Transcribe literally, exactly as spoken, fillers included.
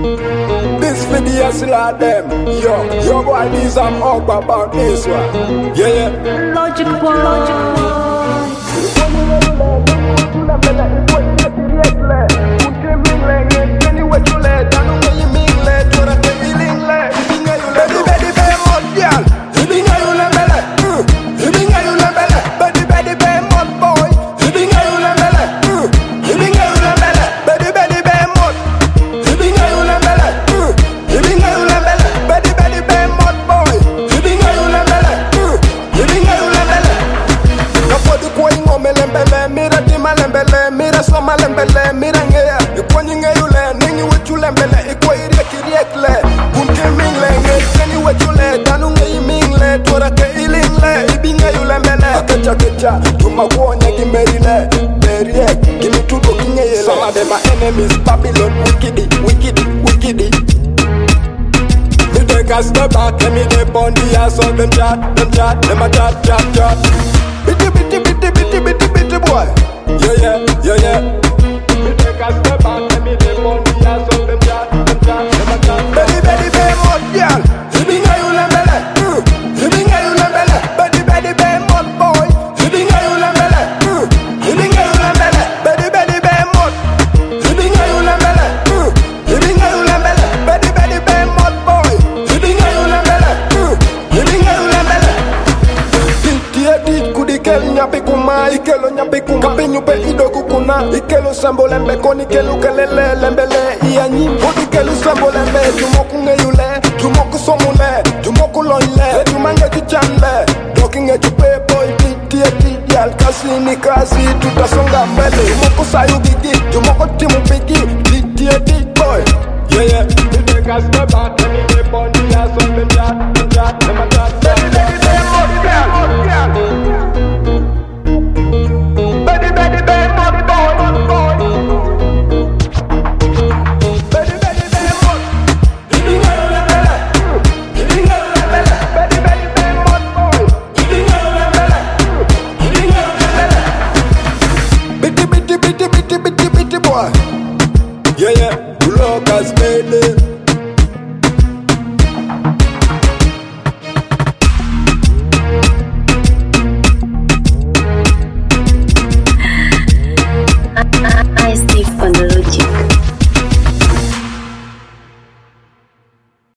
This video is like them. Yo, yo boy, these I'm up about this one. Yeah, yeah. Logic boy, logic boy. Mira soma lembele, mira ngea Ikwanyi ngeyule, ningi wechule mbele Ikwa irieki riekle, bunke mingle Ngeni wechule, danu ngeyi mingle Twarake ilingle, ibi ngeyule mbele Akecha kecha, tumakuonye gimerile Beriek, kimitudo kingeyele Some of them are enemies, Babylon Wikidi, wikidi, wikidi Me take a step back, and me dip on the ass of them chat, them chat, them a chat, chat, chat Bitty, bitty, bitty, bitty, bitty, bitty boy Yeah, yeah, yeah, yeah. Me take a step back and me dey on the ass of them chat, them chat, them a chat. Baby, baby, baby, mud girl. Hibinga you lembele, hibinga you lembele. Baby, baby, baby, mud boy. Hibinga you lembele, hibinga you lembele. Baby, baby, baby, mud. Hibinga you lembele, hibinga you lembele. Baby, baby, baby, mud boy. Hibinga you lembele, hibinga you lembele. Tiye di kudikel nyapi kuma ikelo nyapi kuma. Kapinyu pe idoku kuna ikelo sambo lembe koni kelu kelele lembele iyanyi odi kelu sambo lembe tumoku ngeyule tumoku somule tumoku loile tumange kichanle dokinge chupe boy tiye tiye kasi kasi tutasonga mbele tumoku sayu bigi tumoku timu bigi tiye tiye boy yeah yeah we take a step back and we dip on the ass of them chat them chat them a chat baby baby baby baby